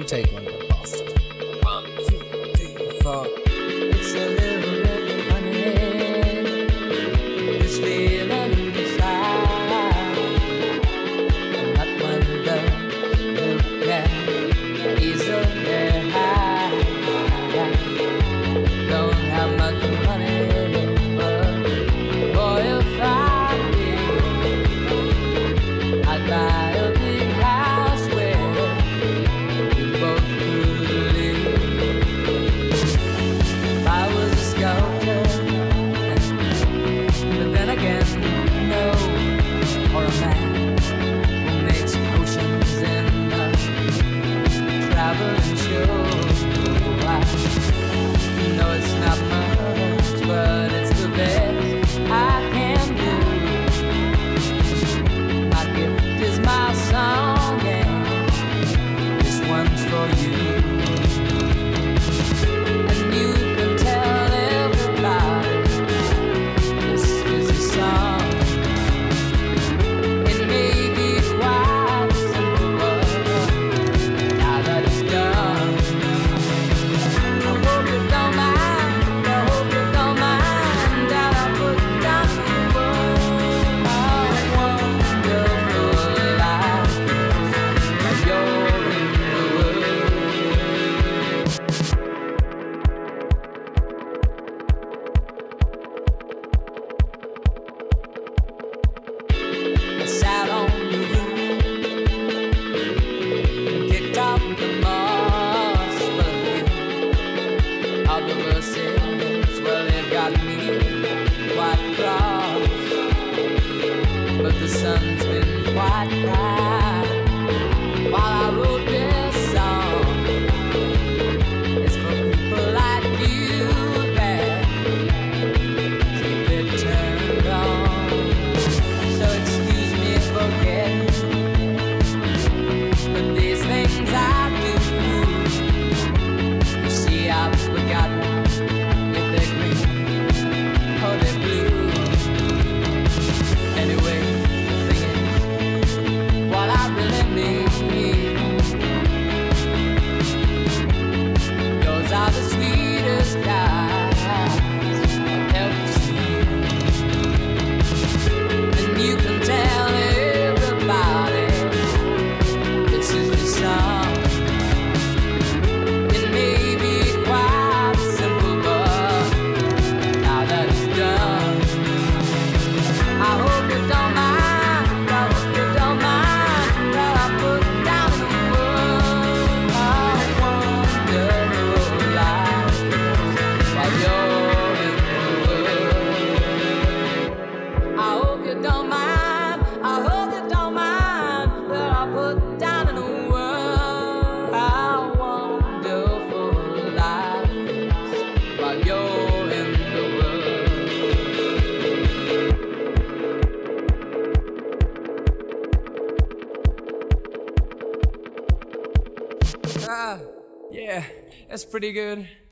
you take one to Boston. 1, 2, 3, 4. It's a little bit funny, this feeling inside. I'm not one of those who can easily hide. Don't have much money, but boy, if I did, I'd buy a big house where we both could live. If I was a sculptor, but then again, no, or a man who makes potions in a traveling show. I know it's not much, but it's the best I can do. My gift is my song, and this one's for you. And you can tell everybody this is a song. It may be quite simple, but now that it's done, I hope you don't mind. I hope you don't mind that I put down the word. How wonderful life is when you're in the world. I sat on the roof and kicked off the moss for a few. All the verses, well, they've got me quite cross, but the sun's been quite bright while I wrote this song. It's for people like you that keep it turned on. So excuse me for getting, but these things I do, you see, I've forgotten if they're green or they're blue. Anyway, the thing is, what I really need, yours are the sweetest eyes I've ever seen. And you can tell everybody this is the song. It may be quite simple, but now that it's done, I hope you don't mind. I hope you don't mind that I put down the word. How wonderful life is while you're in the world. I hope you don't mind. I hope you don't mind that I put down in the world. How wonderful life is while you're in the world. Yeah, that's pretty good.